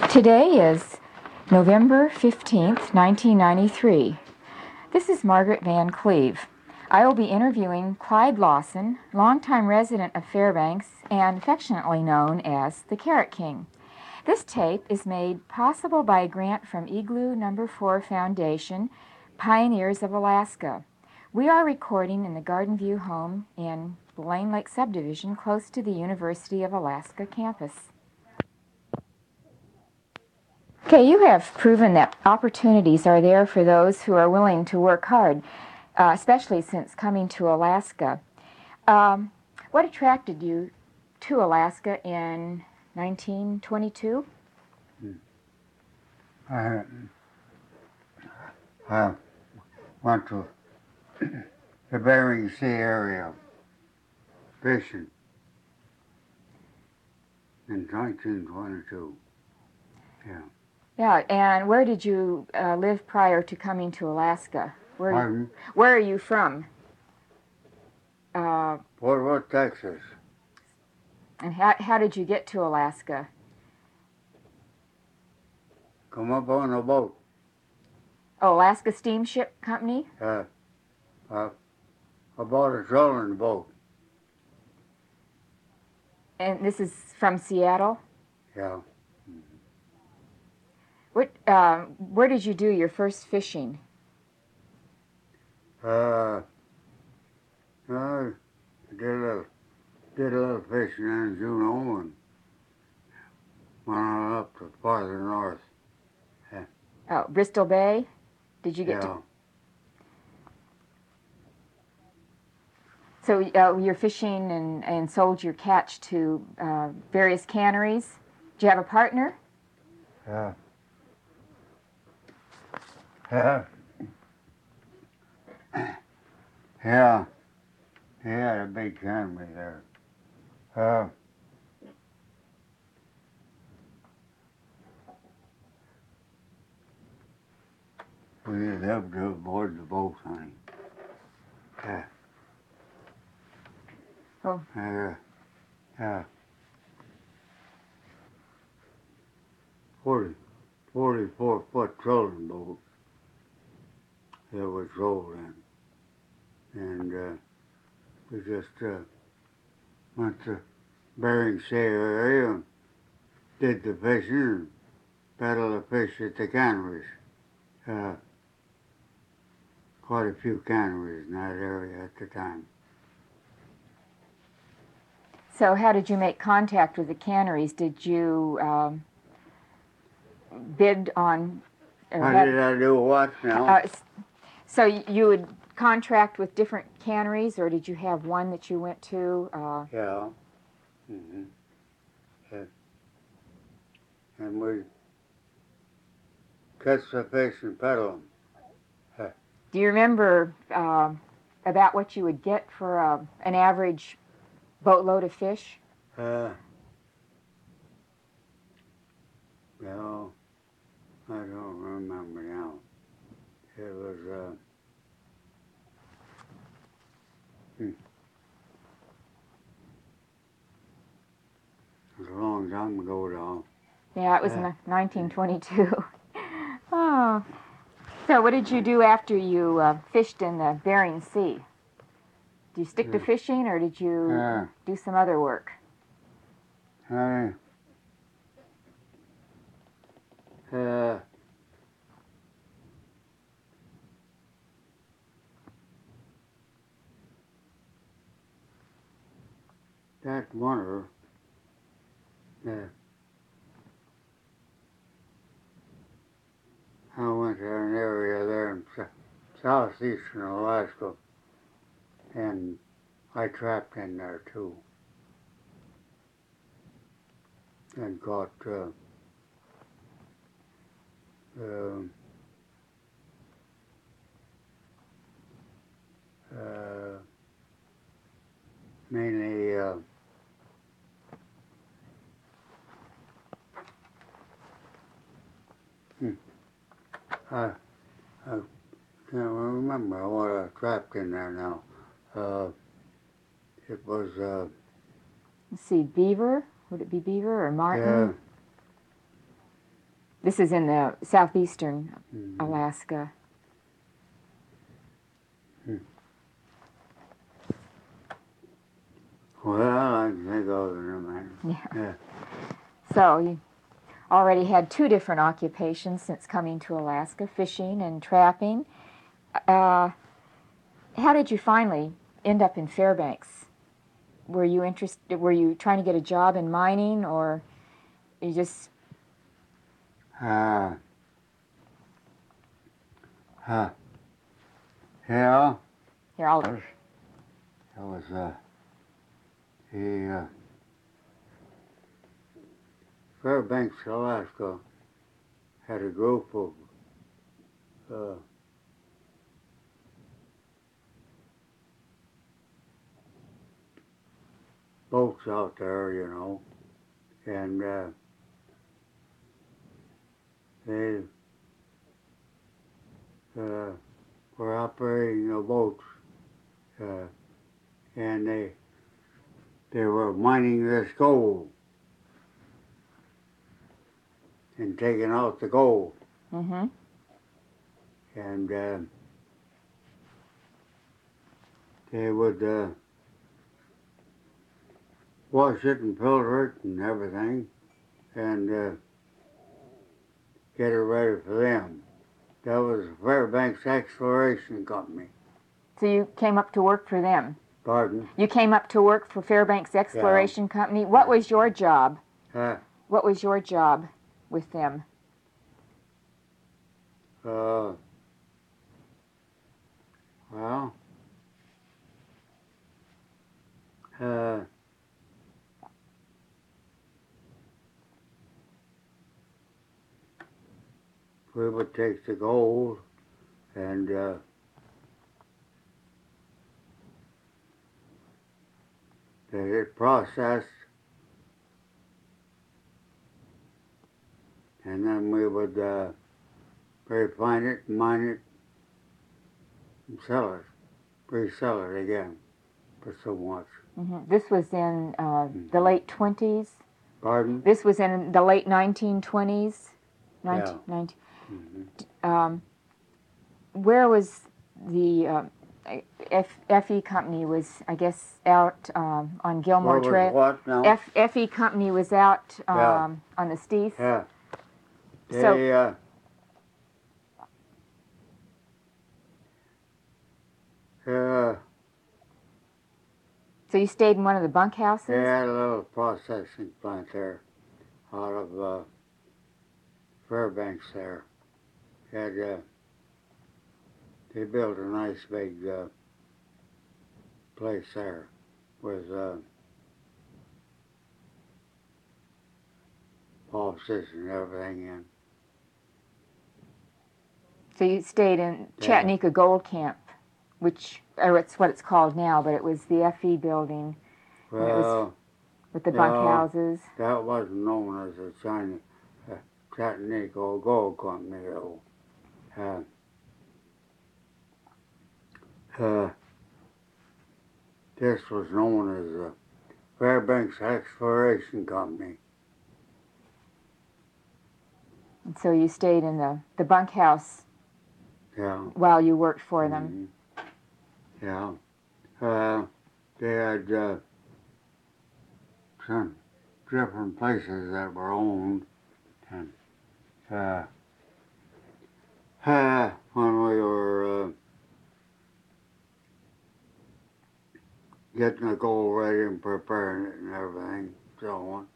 Today is November 15th, 1993. This is Margaret Van Cleve. I will be interviewing Clyde Lawson, longtime resident of Fairbanks and affectionately known as the Carrot King. This tape is made possible by a grant from Igloo No. 4 Foundation, Pioneers of Alaska. We are recording in the Garden View home in Blaine Lake Subdivision, close to the University of Alaska campus. Okay, you have proven that opportunities are there for those who are willing to work hard, especially since coming to Alaska. What attracted you to Alaska in 1922? I went to the Bering Sea area fishing in 1922. Yeah. Yeah, and where did you live prior to coming to Alaska? Where are you from? Fort Worth, Texas. And how did you get to Alaska? Come up on a boat. Oh, Alaska Steamship Company? I bought a trolling boat. And this is from Seattle? Yeah. Where did you do your first fishing? I did a little fishing in Juneau and went on up to farther north. Yeah. Oh, Bristol Bay? Did you get to? So you're fishing and sold your catch to various canneries. Did you have a partner? Yeah. Yeah. He had a big cannery there. We lived aboard the boat, honey. Yeah. Oh. Yeah. 44-foot trolling boat that was rolled in. And we just went to Bering Sea area and did the fishing and paddled the fish at the canneries. Quite a few canneries in that area at the time. So how did you make contact with the canneries? Did you bid on... How did I do what now? So you would contract with different canneries, or did you have one that you went to? Yeah. Mm-hmm. Yeah. And we catch the fish and peddle them. Do you remember about what you would get for an average boatload of fish? No, I don't remember now. It was, it was a long time ago, though. Yeah, it was in 1922. Oh. So what did you do after you fished in the Bering Sea? Did you stick to fishing, or did you do some other work? That winter, I went to an area there in southeastern Alaska, and I trapped in there too, and caught mainly I can't remember what I trapped in there now. It was Let's see, beaver? Would it be beaver or marten? This is in the southeastern Mm-hmm. Alaska. Well, I can think of it in a minute. Yeah. So you already had two different occupations since coming to Alaska, fishing and trapping. How did you finally end up in Fairbanks? Were you interested? Were you trying to get a job in mining, or you just? Uh, yeah. Here, I'll. It was, he, Fairbanks, Alaska had a group of, boats out there, you know, and, they, were operating the boats, and they were mining this gold and taking out the gold. Mm-hmm. And they would wash it and filter it and everything, and get it ready for them. That was Fairbanks Exploration Company. So you came up to work for them. Pardon? You came up to work for Fairbanks Exploration Company. What was your job? What was your job with them? Well, we would take the gold and get it processed, and then we would refine it, mine it, and sell it, resell it again for so much. Mm-hmm. This was in the late 20s? Pardon? This was in the late 1920s? Yeah. Mm-hmm. Where was the FE Company was, I guess, out on Gilmore Trail. What now? FE Company was out on the Steith. Yeah. They, So, so you stayed in one of the bunkhouses? they had a little processing plant there out of Fairbanks there. They built a nice big place there with offices and everything in. So you stayed in Chattanooga Gold Camp, which, or it's what it's called now, but it was the FE building. Well, it was with the bunkhouses. That wasn't known as the Chattanooga Gold Company, though. This was known as the Fairbanks Exploration Company. And so you stayed in the bunkhouse while you worked for them. Yeah. They had some different places that were owned, and when we were getting the gold ready and preparing it and everything, so on,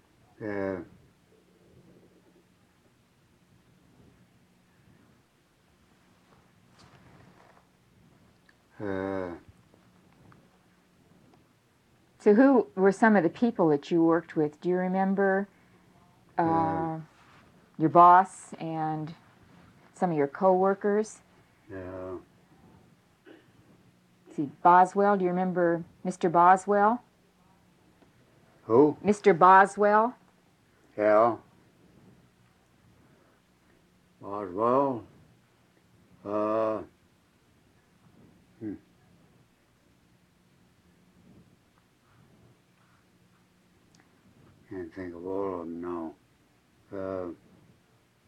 so who were some of the people that you worked with? Do you remember your boss and some of your co-workers? Yeah. See, Boswell, do you remember Mr. Boswell? Who? Mr. Boswell? Yeah. Boswell. Can't think of all of them now.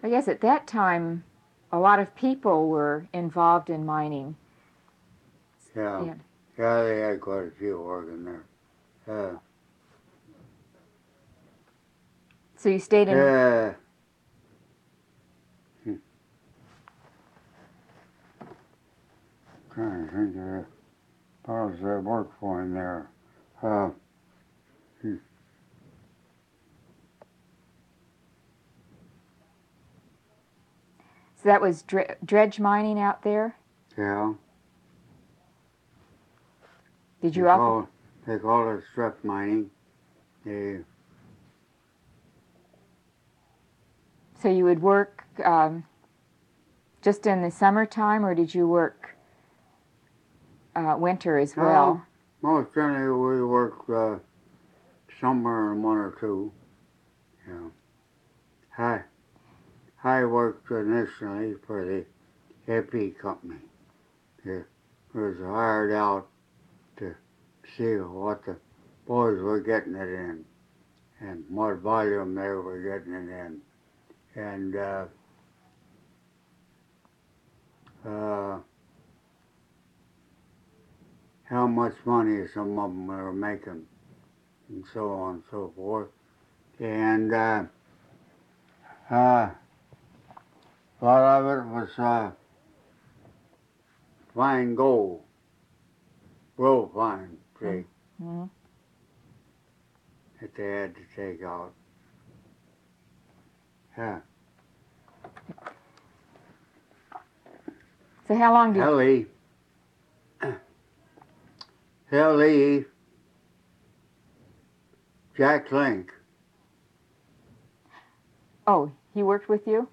I guess at that time, a lot of people were involved in mining. Yeah. Yeah. Yeah, they had quite a few working there. So you stayed in. Yeah. Trying to think of the fellows that worked for him there. So that was dredge mining out there. Yeah. Did you often? They call it strip mining. So you would work just in the summertime, or did you work winter as well? Most generally we work summer and one or two. Yeah. I worked initially for the FE company. It was hired out to see what the boys were getting it in and what volume they were getting it in. And how much money some of them were making, and so on and so forth. And a lot of it was fine gold, real fine, see, Mm-hmm. that they had to take out. Yeah. So how long did? Helly, Jack Link. Oh, he worked with you?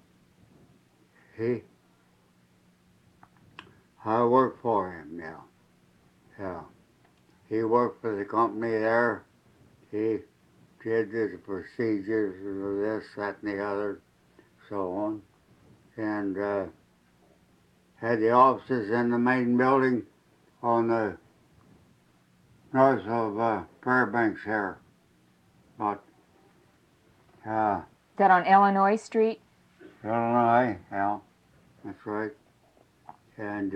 I worked for him now. Yeah. He worked for the company there. He did the procedures of this, that, and the other, so on. And had the offices in the main building on the north of Fairbanks here. But, Is that on Illinois Street? Illinois, yeah, that's right. And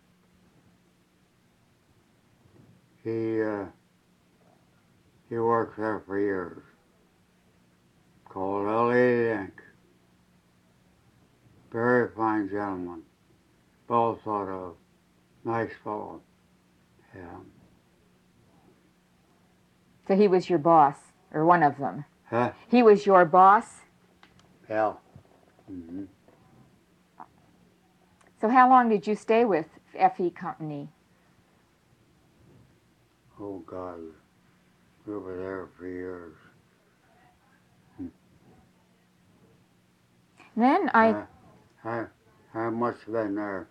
he worked there for years. Called L.A. Link. Very fine gentleman. Well thought of. Nice fellow. Yeah. So he was your boss, or one of them? Huh? He was your boss? Yeah. Mm-hmm. So how long did you stay with FE Company? Oh, God. We were there for years. Then I must have been there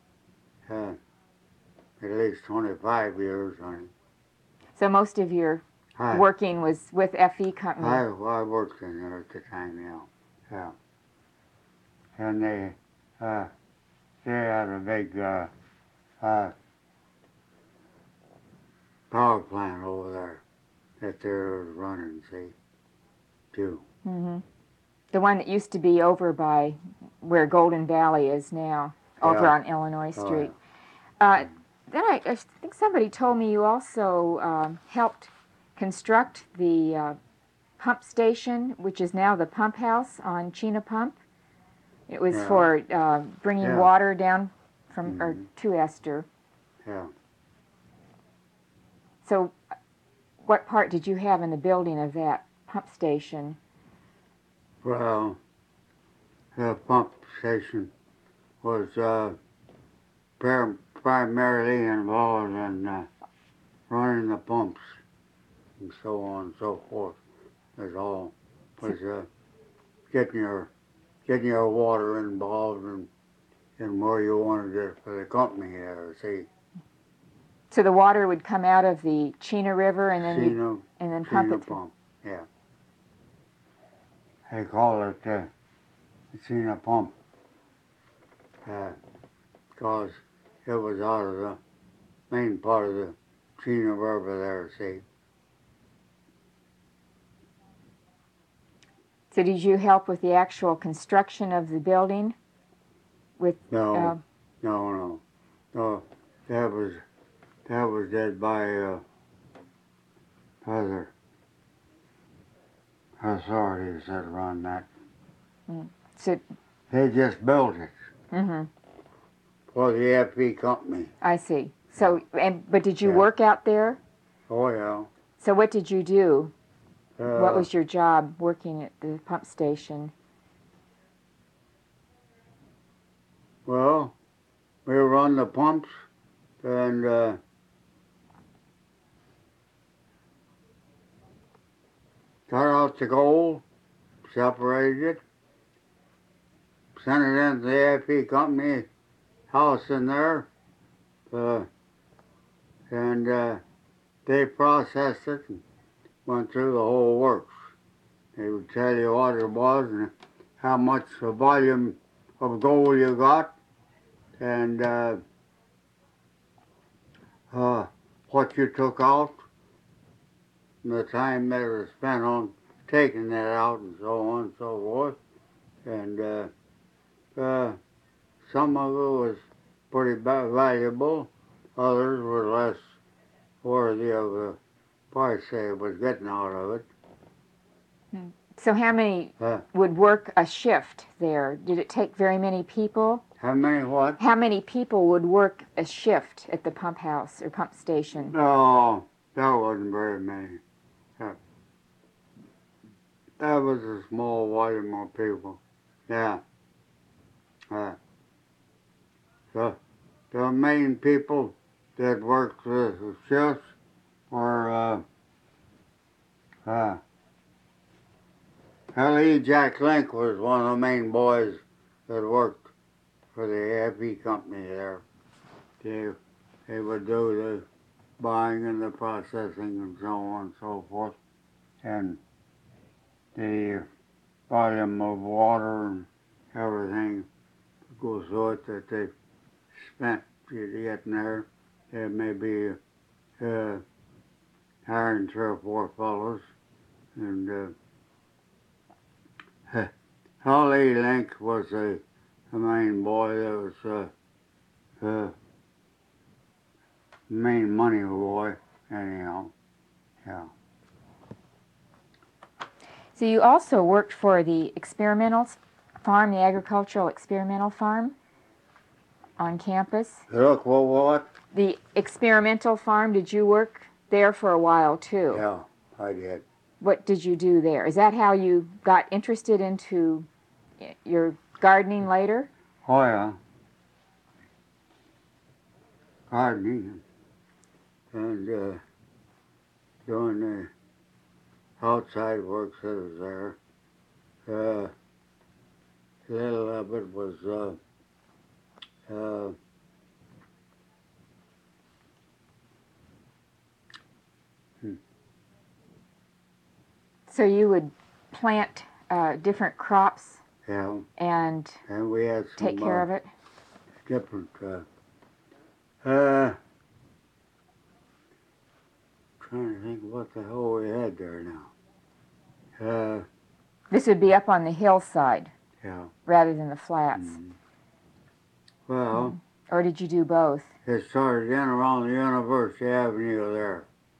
at least 25 years, honey. So most of your working was with FE Company? I worked in there at the time, yeah. Yeah. And they had a big power plant over there that they were running, see, too. Mm-hmm. The one that used to be over by where Golden Valley is now, over on Illinois Street. Yeah. Then I think somebody told me you also helped construct the pump station, which is now the pump house on Chena Pump. It was for bringing water down from or to Esther. Yeah. So what part did you have in the building of that pump station? Well, the pump station was primarily involved in running the pumps and so on and so forth. That's all. Was getting your water involved in where you wanted it for the company there. See. So the water would come out of the Chena River and then pump it through. Pump. Yeah. They call it the Chena Pump because it was out of the main part of the Chena River there, see. So did you help with the actual construction of the building? With No, no. That was did by other authorities that run that. So, They just built it mm-hmm. for the FE company. I see. So, but did you Yeah. work out there? Oh yeah. So what did you do? What Uh, was your job working at the pump station? Well, we run the pumps and cut out the gold, separated it, sent it into the FE company house in there, and they processed it and went through the whole works. They would tell you what it was and how much volume of gold you got, and what you took out, and the time that was spent on taking that out, and so on and so forth. And some of it was pretty valuable, others were less worthy of the price they was getting out of it. So how many would work a shift there? Did it take very many people? How many what? How many people would work a shift at the pump house or pump station? No, that wasn't very many. That was a small volume of people. Yeah. So the main people that worked the shifts were L.E. Jack Link was one of the main boys that worked for the FE company there. They would do the buying and the processing and so on and so forth. And the volume of water and everything goes through it that they spent getting there. There may be hiring 3 or 4 fellows. And Holly Link was the main boy that was the main money boy, anyhow. Yeah. So you also worked for the experimental farm, the agricultural experimental farm on campus. Look, what? The experimental farm, did you work there for a while too? Yeah, I did. What did you do there? Is that how you got interested into your gardening later? Oh, yeah. Gardening and doing the outside works that was there. A little of it was So you would plant different crops yeah, and we had some take care of it? different trying to think what the hell we had there now. This would be up on the hillside Yeah. rather than the flats. Well, Or did you do both? it started in around the University Avenue there.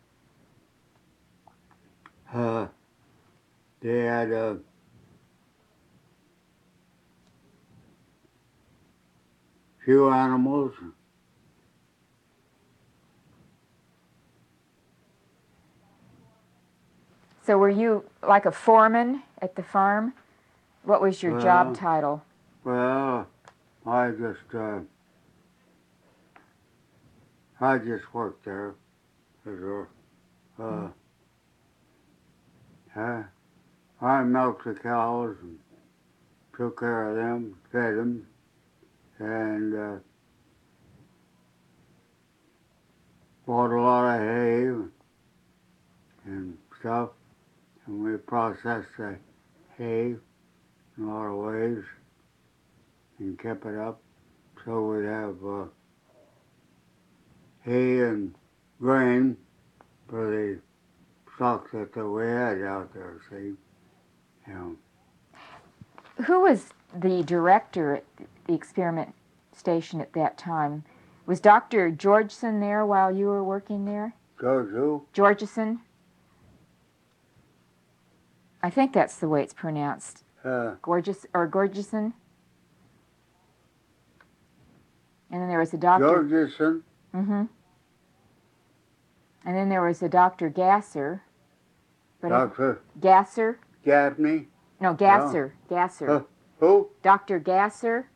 They had a few animals. So were you like a foreman at the farm? What was your job title? Well, I just worked there. I milked the cows and took care of them, fed them, and bought a lot of hay and stuff, and we processed the hay in a lot of ways and kept it up so we'd have hay and grain for the stock that we had out there, see. You know. Who was the director at the experiment station at that time? Was Dr. Georgeson there while you were working there? George who? Georgeson? I think that's the way it's pronounced. Gorgeson. And then there was a Dr. Georgeson. Mm-hmm. And then there was a Dr. Gasser. Dr. Gasser? Gaffney. No, Gasser. Gasser. Who? Dr. Gasser.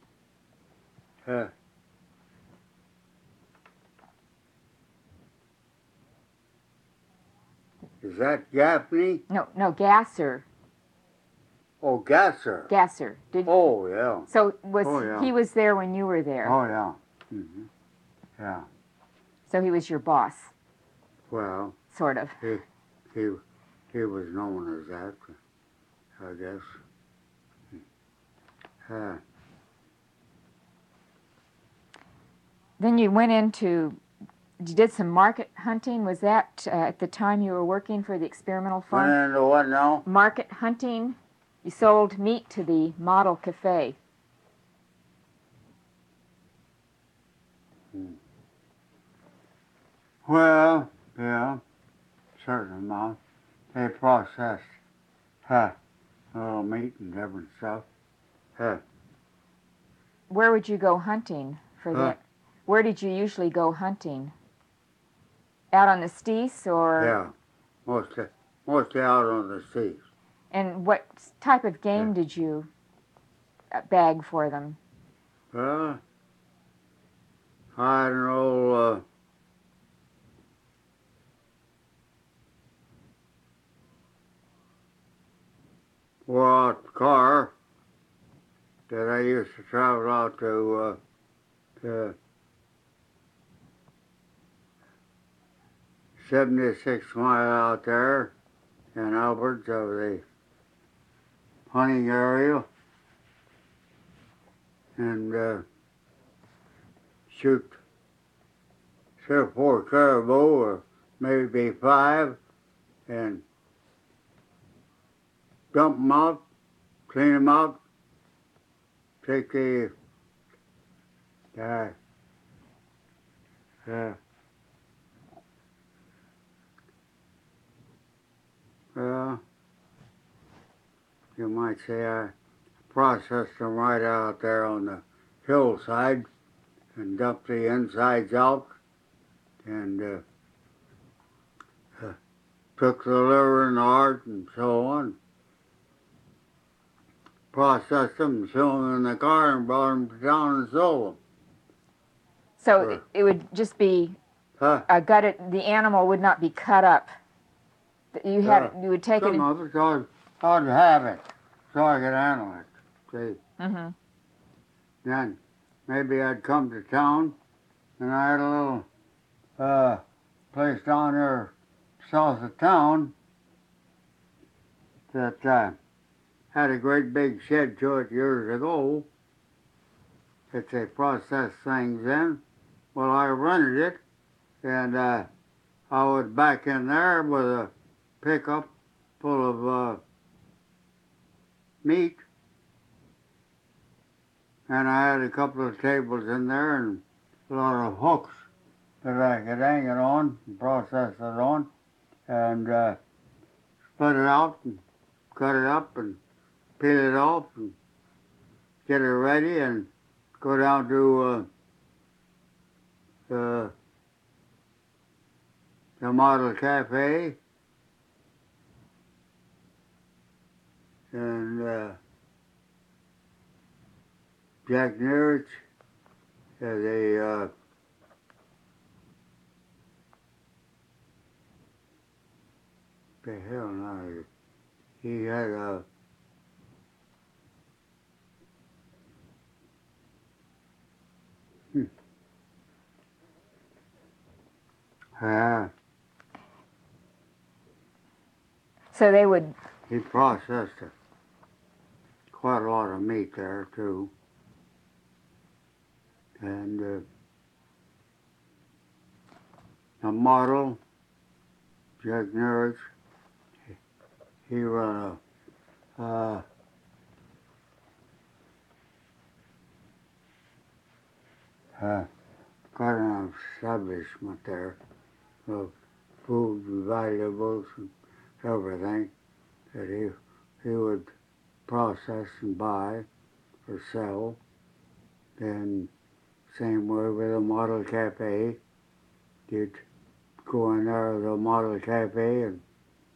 Is that Gaffney? No, Gasser. Oh, Gasser. Gasser. Oh, yeah. So he was there when you were there? Oh, yeah. Mm-hmm. Yeah. So he was your boss? Well. Sort of. He was known as that, I guess. Then you went into, you did some market hunting. Was that at the time you were working for the experimental farm? Went into what now? Market hunting. You sold meat to the Model Cafe. Well, yeah, certain amount. They processed little meat and different stuff. Where would you go hunting for that? Where did you usually go hunting? Out on the Steese or? Yeah, mostly out on the Steese. And what type of game did you bag for them? I don't know. Wore out the car that I used to travel out to 76 mile out there in Alberts of the hunting area and shoot 3 or 4 caribou or maybe 5 and dump them out, clean them out, take the well, you might say I processed them right out there on the hillside and dumped the insides out and took the liver and the heart and so on. Processed them and threw them in the car and brought them to town and sold them. So it would just be gutted. The animal would not be cut up. You would take it. Some of it, I'd have it so I could handle it. See. Mm-hmm. Then maybe I'd come to town and I had a little place down there south of town that had a great big shed to it years ago that they processed things in. Well, I rented it, and I was back in there with a pickup full of meat, and I had a couple of tables in there and a lot of hooks that I could hang it on and process it on, and split it out and cut it up and peel it off and get it ready and go down to the Model Cafe and Jack Nearich, the hell no, he had a So they would. He processed quite a lot of meat there too, and the model, Jack Nearich, he run a got an establishment there of food and valuables and everything that he would process and buy or sell. Then same way with the model cafe. You'd go in there to the model cafe and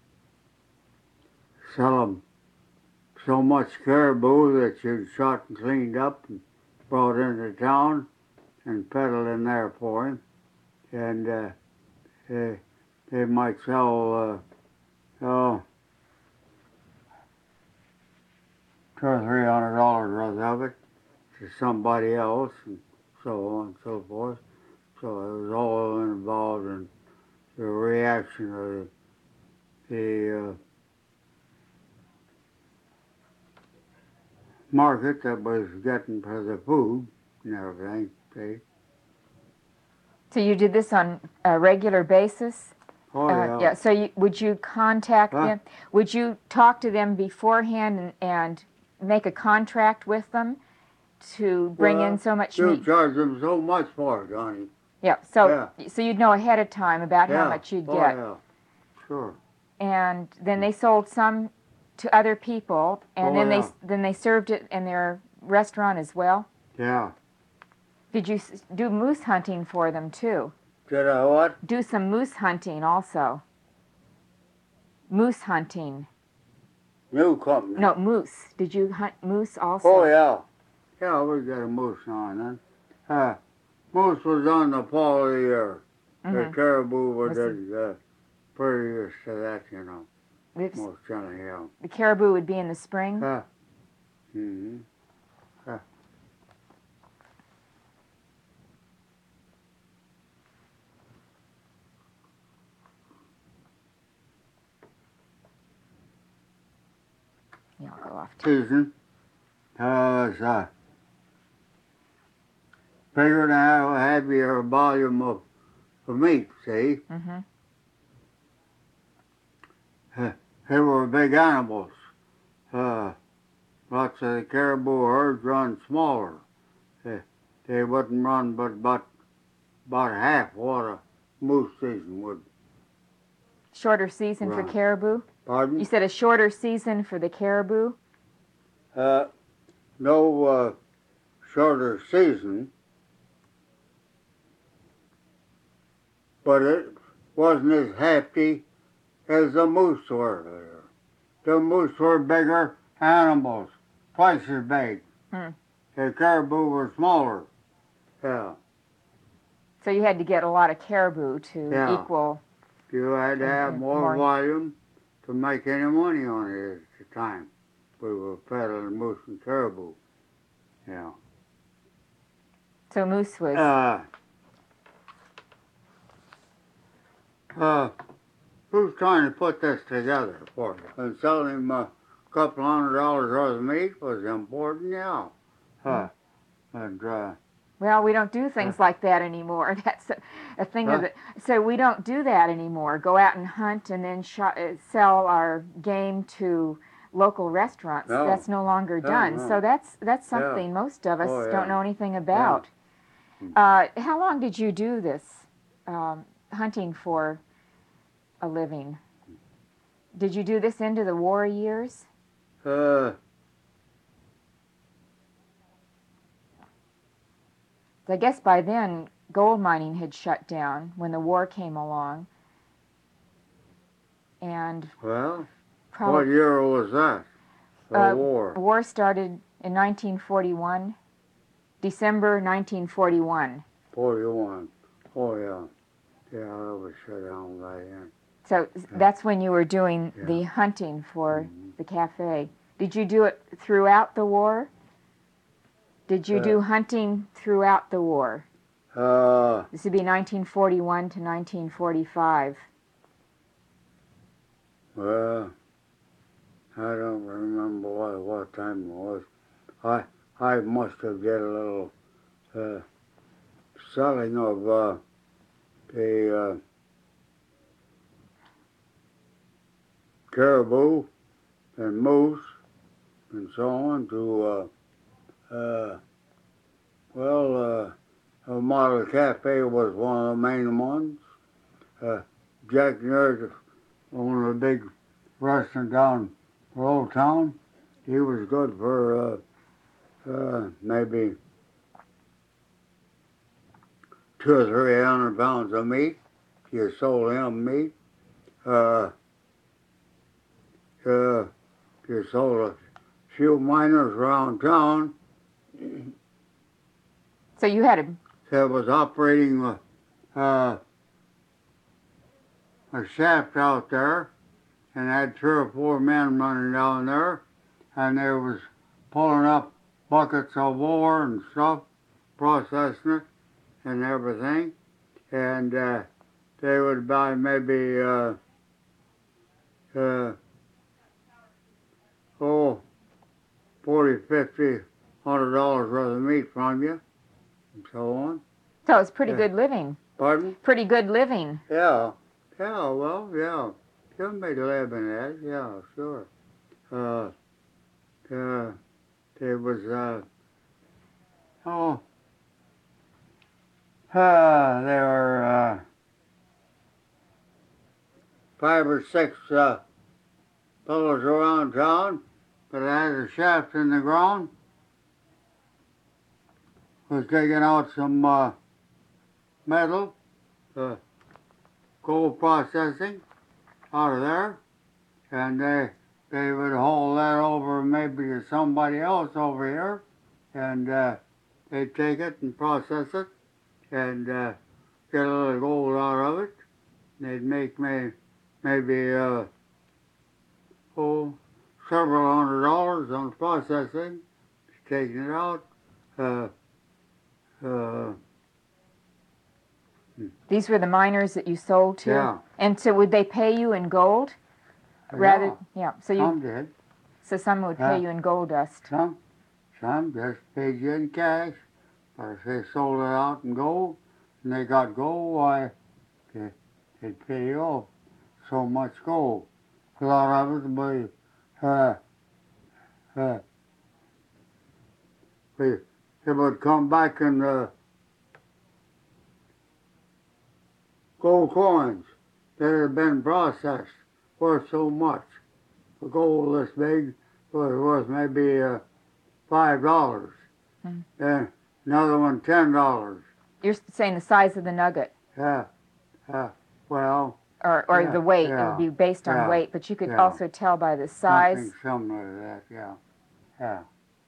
sell them so much caribou that you'd shot and cleaned up and brought into town and peddled in there for him. And they might sell $200 or $300 worth of it to somebody else, and so on and so forth. So it was all involved in the reaction of the market that was getting for the food and everything. See? So you did this on a regular basis? Oh, yeah. Yeah. So would you contact Huh? them? Would you talk to them beforehand and make a contract with them to bring in so much You meat? charge them so much for it, honey. Yeah. So you'd know ahead of time about how much you'd get. Yeah, sure. And then they sold some to other people, and then they served it in their restaurant as well. Yeah. Did you do moose hunting for them too? Did I what? Do some moose hunting also. Moose hunting. New company. No, moose. Did you hunt moose also? Oh, yeah. Yeah, we got a moose now and then. Moose was on the fall of the year. The caribou was pretty used to that, you know. Most generally, yeah. The caribou would be in the spring? Mm-hmm. Yeah, I'll go off too. Season. It's bigger than a heavier volume of meat, see? Mm-hmm. They were big animals. Lots of the caribou herds run smaller. They wouldn't run but about half what a moose season would. Shorter season for caribou? Pardon? You said a shorter season for the caribou? No shorter season, but it wasn't as hefty as the moose were. The moose were bigger animals, twice as big. The caribou were smaller. Yeah. So you had to get a lot of caribou to equal. You had to have more volume to make any money on it at the time. We were peddling moose and caribou. Yeah. So moose was. Who's trying to put this together for you? And selling him a couple $100 worth of meat was important, yeah. And well, we don't do things like that anymore. That's a thing of it. So we don't do that anymore. Go out and hunt and then sell our game to local restaurants. No. That's no longer done. No. So that's something most of us don't know anything about. How long did you do this hunting for a living? Did you do this into the war years? I guess by then gold mining had shut down when the war came along. And well, what year was that? The war? The war started in 1941, December 1941. 41. Oh, yeah. Yeah, that was shut down by then. So that's when you were doing the hunting for the cafe. Did you do it throughout the war? Did you do hunting throughout the war? This would be 1941 to 1945. Well, I don't remember what time it was. I must have did a little selling of the caribou and moose and so on to Model Cafe was one of the main ones. Jack Nerd, one of the big restaurants down in Old Town. He was good for maybe 200 or 300 pounds of meat. You sold him meat. You sold a few miners around town So you had a that was operating a shaft out there, and had 3 or 4 men running down there, and they was pulling up buckets of ore and stuff, processing it and everything, and they would buy maybe $40, $50, $100 worth of meat from you, and so on. so it's pretty Yeah. good living. Pardon? Pretty good living. Yeah. Yeah, well, yeah. You made a living at it, yeah, sure. There was, there were 5 or 6 fellows around town, but I had a shaft in the ground. Was taking out some metal, gold processing out of there, and they would haul that over maybe to somebody else over here, and they'd take it and process it and get a little gold out of it. They'd make maybe several $100 on processing, taking it out. These were the miners that you sold to? Yeah. And so would they pay you in gold? Yeah. So Some did. So some would pay you in gold dust. Some just paid you in cash. But if they sold it out in gold and they got gold, why, they'd pay you off so much gold. A lot of it it would come back in gold coins that had been processed worth so much. A gold this big was worth maybe $5. And another one $10. You're saying the size of the nugget? Yeah. Well. Or Yeah, the weight. yeah, It would be based on yeah, weight, but you could yeah. also tell by the size. Something similar to that, yeah.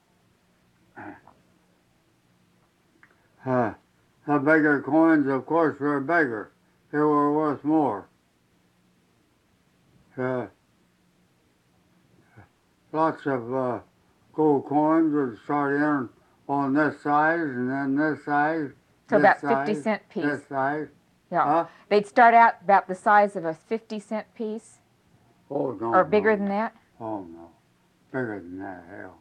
The bigger coins, of course, were bigger. They were worth more. Lots of gold coins would start in on this size, and then this size. So this about size, 50 cent piece. This size. Yeah. Huh? They'd start out about the size of a 50-cent piece? Oh, no. Or bigger no. than that? Oh, no. Bigger than that, hell.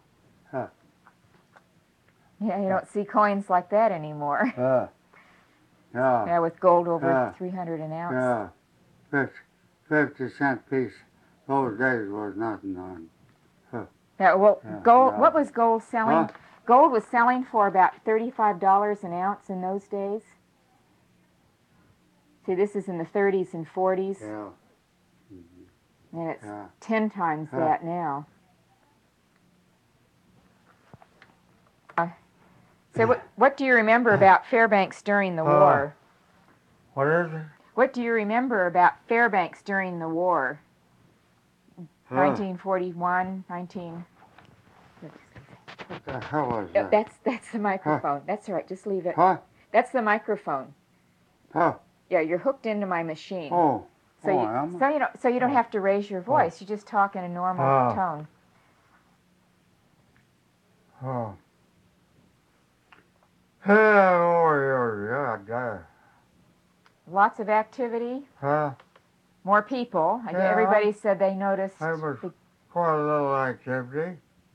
Yeah, you don't see coins like that anymore. Yeah. Yeah, with gold over 300 an ounce. Yeah. 50-cent piece those days was nothing on. Yeah, well, gold. yeah. What was gold selling? Huh? Gold was selling for about $35 an ounce in those days. See, this is in the 30s and 40s, Yeah. and it's Yeah. 10 times that now. So what do you remember about Fairbanks during the war? What is it? What do you remember about Fairbanks during the war? 1941, 19... What the hell is that? That's the microphone. That's all right. Just leave it. Huh? That's the microphone. Huh? Yeah, you're hooked into my machine. Oh. So you don't have to raise your voice. You just talk in a normal tone. Oh. Yeah. Lots of activity. Huh? More people. Yeah. Everybody said they noticed There was the quite a little activity.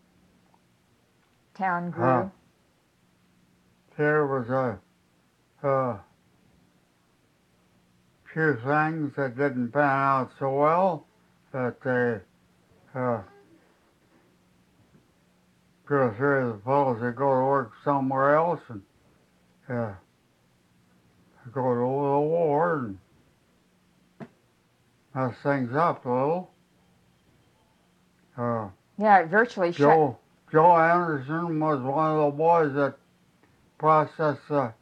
town grew. Huh? There was a few things that didn't pan out so well, that they 2 or 3 of the fellows that go to work somewhere else, and go to the war and mess things up a little. Yeah, it virtually shut. Joe Anderson was one of the boys that processed the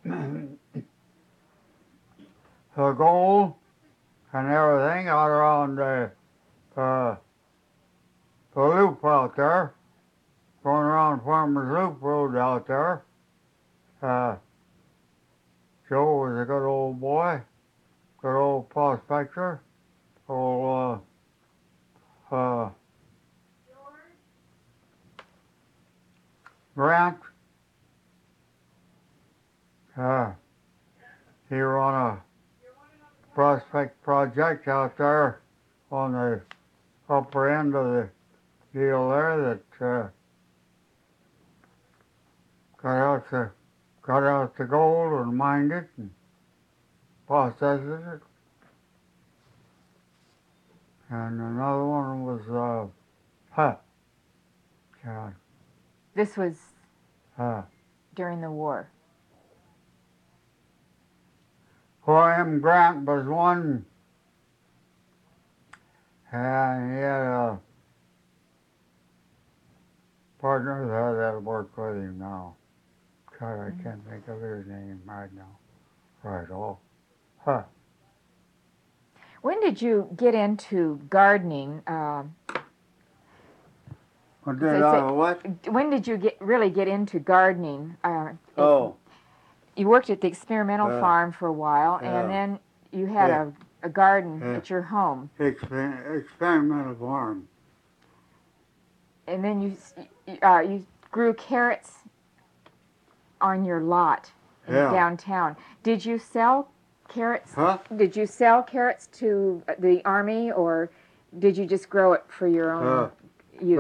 gold and everything out around the loop out there, going around Farmers Loop Road out there. Joe was a good old boy, good old prospector, old Grant. He run a prospect project out there on the upper end of the deal there that got out the gold and mined it and processed it. And another one was God. This was during the war. William Grant was one, and he had a partner that worked with him now. God, I can't think of his name right now. Right off. When did you get into gardening? When did you really get into gardening? You worked at the experimental farm for a while, and then you had a garden at your home. Experimental farm. And then you grew carrots on your lot in downtown. Did you sell carrots? Did you sell carrots to the army, or did you just grow it for your own use?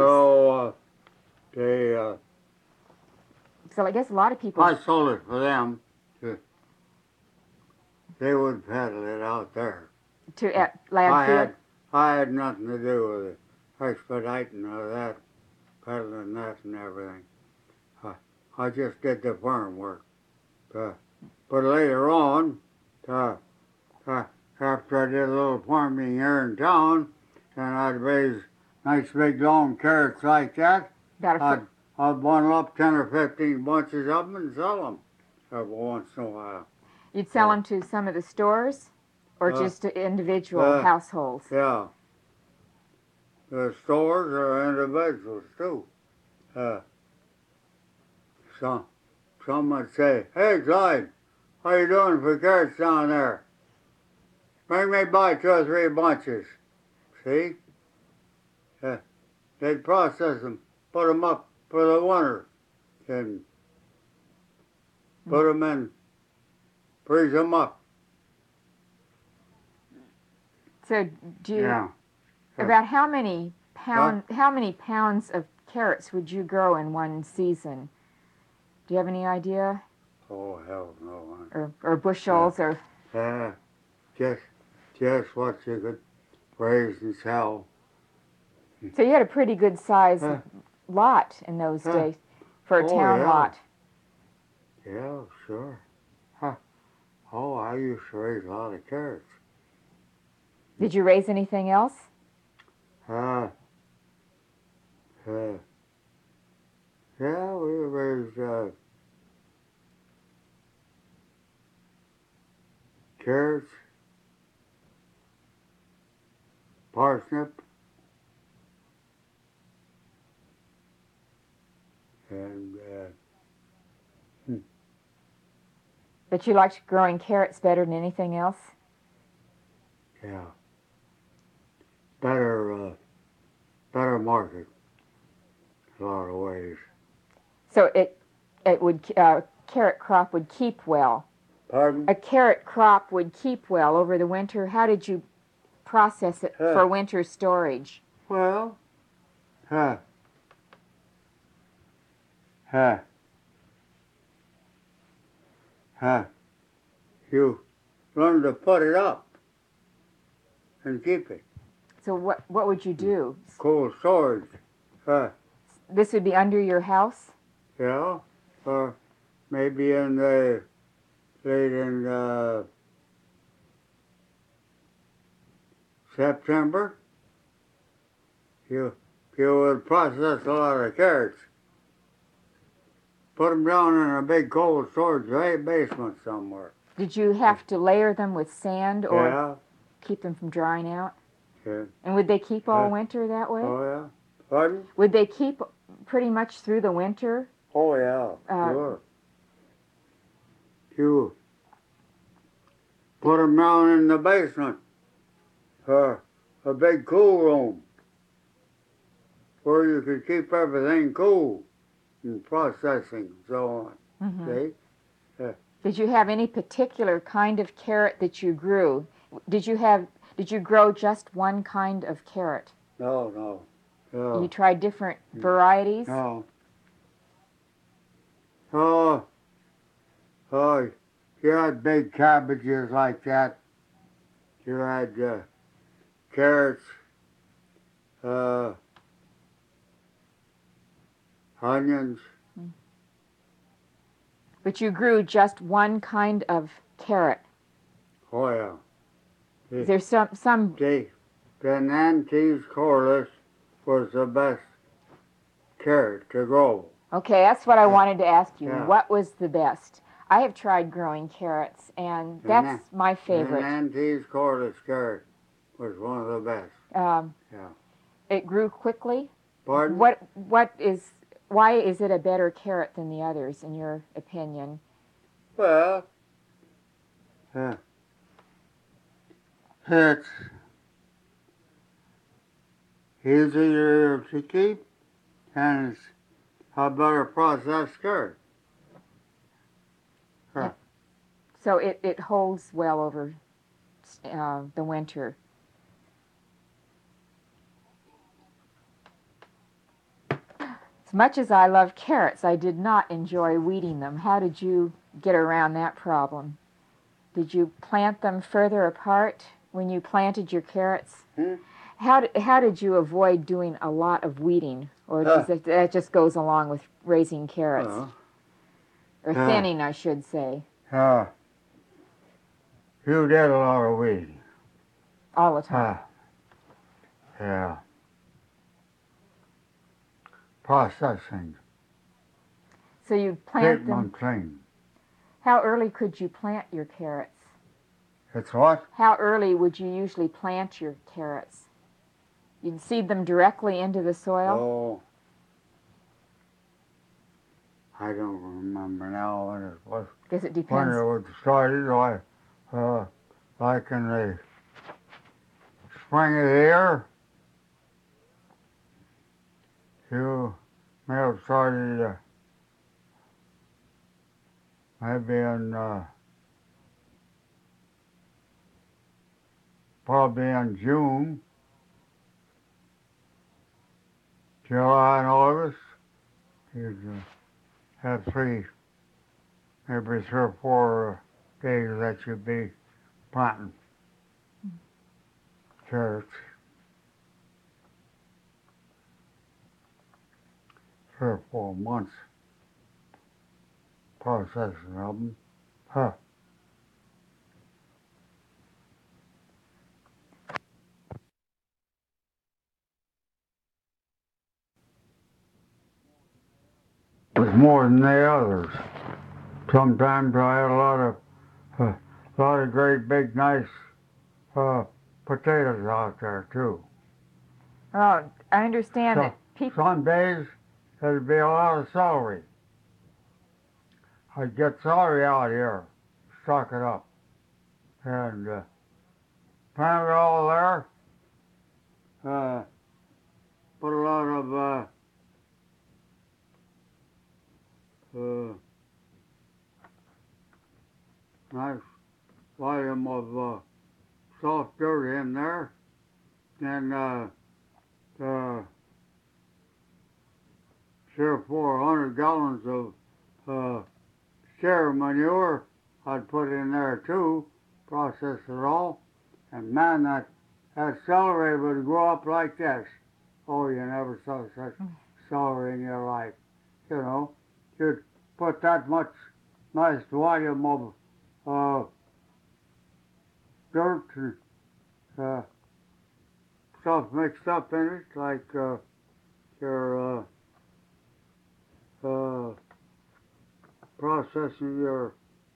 So I guess a lot of people. I sold it for them. They would peddle it out there. At Landfield? I had nothing to do with it. Expediting of that, peddling that and everything. I just did the farm work. But later on, after I did a little farming here in town, and I'd raise nice big long carrots like that, I'd bundle up 10 or 15 bunches of them and sell them every once in a while. You'd sell them to some of the stores, or just to individual households? Yeah. The stores are individuals too. Some would say, "Hey, Clyde, how you doing for carrots down there? Bring me by 2 or 3 bunches." See? They'd process them, put them up for the winter, and put them in, freeze them up. So do you, about how many pounds of carrots would you grow in one season? Do you have any idea? Oh, hell no. Or bushels or? Just what you could raise and sell. So you had a pretty good size lot in those days for a town lot. Yeah, sure. Oh, I used to raise a lot of carrots. Did you raise anything else? Yeah, we raised carrots, parsnip, and But you liked growing carrots better than anything else? yeah. Better market, a lot of ways. So it would carrot crop would keep well. Pardon? A carrot crop would keep well over the winter. How did you process it for winter storage? Well, you learn to put it up and keep it. So what would you do? Cold storage. This would be under your house? Yeah, or maybe in the late in September, you would process a lot of carrots. Put them down in a big cold storage basement somewhere. Did you have to layer them with sand or Yeah, keep them from drying out? yeah. And would they keep all winter that way? Oh, yeah. Pardon? Would they keep pretty much through the winter? Oh, yeah, sure. You put them down in the basement, a big cool room, where you could keep everything cool and processing and so on. Mm-hmm. See? Did you have any particular kind of carrot that you grew? Did you grow just one kind of carrot? No. You tried different varieties? No. Oh, you had big cabbages like that. You had carrots, onions. But you grew just one kind of carrot. Oh, yeah. Is there some... The Nantes Corliss was the best carrot to grow. Okay, that's what I wanted to ask you. Yeah. What was the best? I have tried growing carrots, and that's my favorite. The Nantes Corliss carrot was one of the best. Yeah. It grew quickly? Pardon? Why is it a better carrot than the others, in your opinion? Well, it's easier to keep, and it's a better processed carrot. Huh. So it holds well over the winter. As much as I love carrots, I did not enjoy weeding them. How did you get around that problem? Did you plant them further apart when you planted your carrots? How did you avoid doing a lot of weeding? Or that just goes along with raising carrots? Or thinning, I should say. You did a lot of weeding. All the time? Yeah. Processing. So you plant Keep them clean. How early could you plant your carrots? It's what? How early would you usually plant your carrots? You'd seed them directly into the soil? Oh, I don't remember now when it was. Because it When depends. it was started, like in the spring of the year, you may have started maybe in probably in June, July and August. You'd have maybe 3 or 4 days that you'd be planting carrots. 3 or 4 months processing of them. It was more than the others. Sometimes I had a lot of great big nice potatoes out there too. Oh, I understand that people... Some days there'd be a lot of celery. I'd get celery out here, stock it up, and plant it all there. Put a lot of nice volume of soft dirt in there, and 300 or 400 gallons of share manure I'd put in there too, process it all, and man, that celery would grow up like this. Oh, you never saw such celery in your life. You know, you'd put that much nice volume dirt and uh, stuff mixed up in it, like your processing your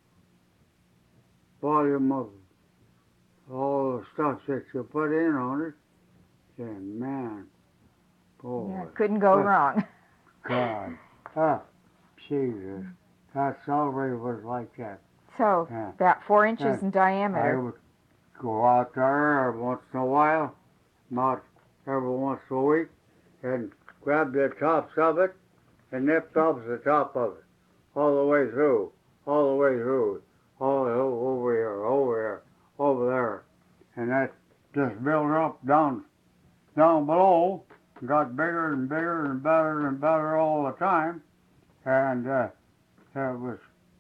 volume of all the stuff that you put in on it. And man, boy, Yeah, couldn't go wrong. God, ah, Jesus, that celery was like that. So, Yeah. about 4 inches Yeah. in I diameter. would go out there every once in a while, not every once a week, and grab the tops of it and nip off the top of it, all the way through, all the way through, all over here, over here, over there, and that just built up down below, got bigger and bigger and better and better all the time, and it was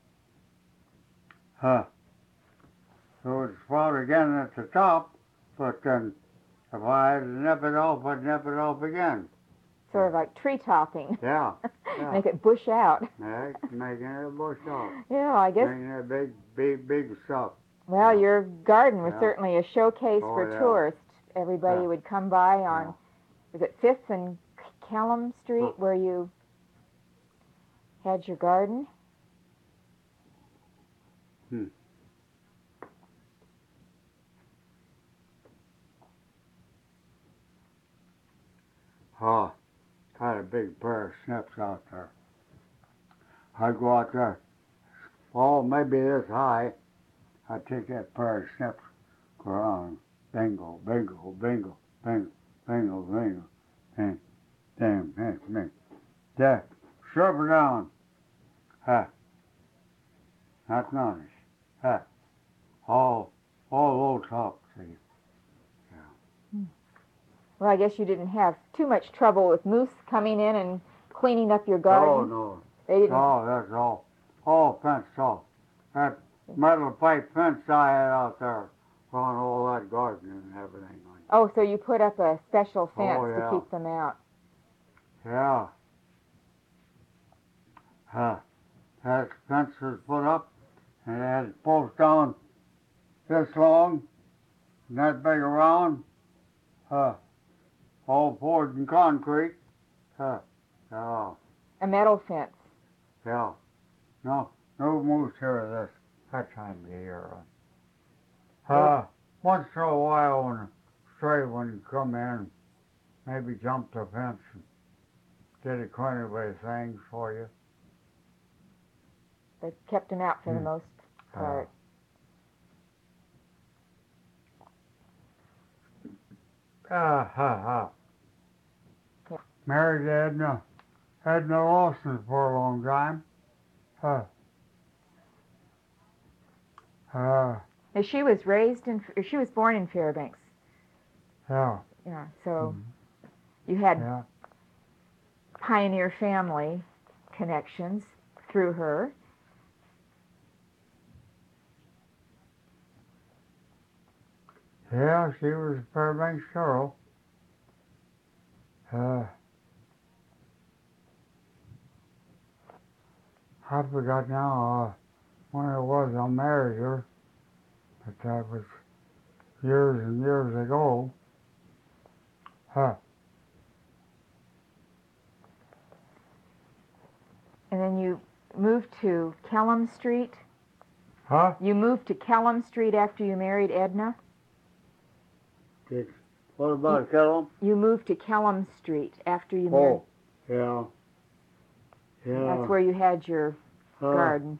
so it sprouted again at the top, but then if I had to nip it off, I'd nip it off again. Sort of like tree topping. Yeah. Yeah. Make it bush out. Making it a bush off. Yeah, I guess. Making it big stuff. Well, Yeah. your garden was Yeah. certainly a showcase Oh, for yeah. tourists. Everybody Yeah. would come by on, Yeah. was it 5th and Kellum Street, where you had your garden? Oh, had a big pair of snips out there. I'd go out there, oh, maybe this high. I'd take that pair of snips, go around, bingo, bingo, bingo, bingo, bingo, bingo, and damn, yeah, strip her down. That's nice. All low top, see. Well, I guess you didn't have too much trouble with moose coming in and cleaning up your garden. No. They didn't. Oh, that's all fenced off. That metal pipe fence I had out there on all that garden and everything. Oh, so you put up a special fence Oh, yeah. to keep them out. Yeah. That fence was put up and it had posts down this long and that big around. All poured in concrete. Yeah. A metal fence. Yeah. No moose here that time of the year. Once in a while when a stray one come in, maybe jump the fence and get acquainted with things for you. They kept them out for the most part. Yeah. Married Edna Lawson for a long time. Now, she was she was born in Fairbanks. Yeah. Yeah, so you had Yeah. pioneer family connections through her. Yeah, she was a Fairbanks girl. I forgot now when it was I married her, but that was years and years ago. And then you moved to Kellum Street. Huh? You moved to Kellum Street after you married Edna? What about Kellum? You moved to Kellum Street after you married. Yeah. That's where you had your garden.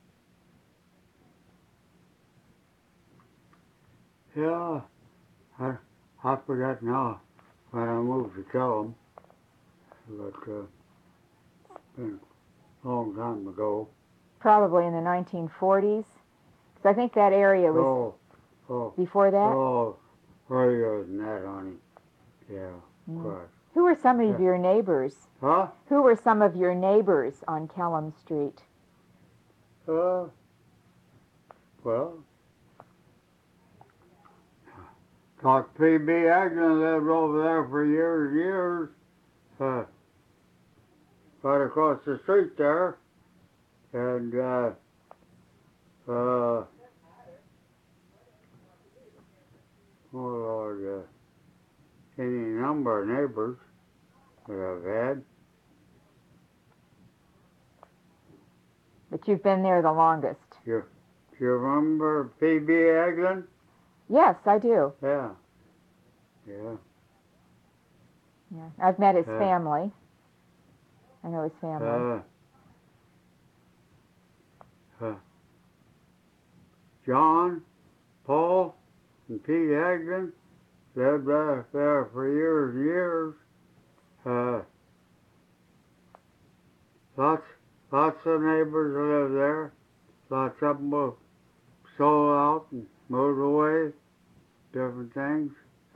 Yeah. I forgot now when I moved to Kellum, but been a long time ago. Probably in the 1940s. Because I think that area was before that. Oh, earlier than that, honey. Yeah, of course. Who were some of your neighbors? Huh? Who were some of your neighbors on Kellum Street? Well, Doc P.B. Agnew lived over there for years and years. Right across the street there. And Lord, any number of neighbors that I've had. But you've been there the longest. Do you remember P.B. Aglin? Yes, I do. Yeah. Yeah. I've met his Uh, family. I know his family. John, Paul, and Pete Aglin lived there for years and years. Lots of neighbors live there. Lots of them were sold out and moved away. Different things.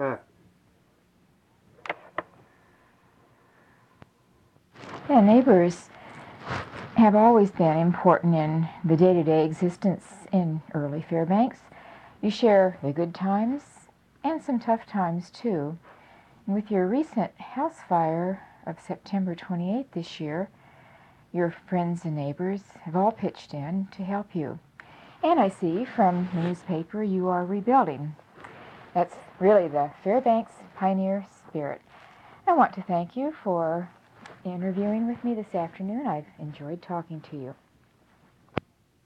Yeah, neighbors have always been important in the day-to-day existence in early Fairbanks. You share the good times and some tough times too. And with your recent house fire of September 28th this year, your friends and neighbors have all pitched in to help you. And I see from the newspaper you are rebuilding. That's really the Fairbanks pioneer spirit. I want to thank you for interviewing with me this afternoon. I've enjoyed talking to you.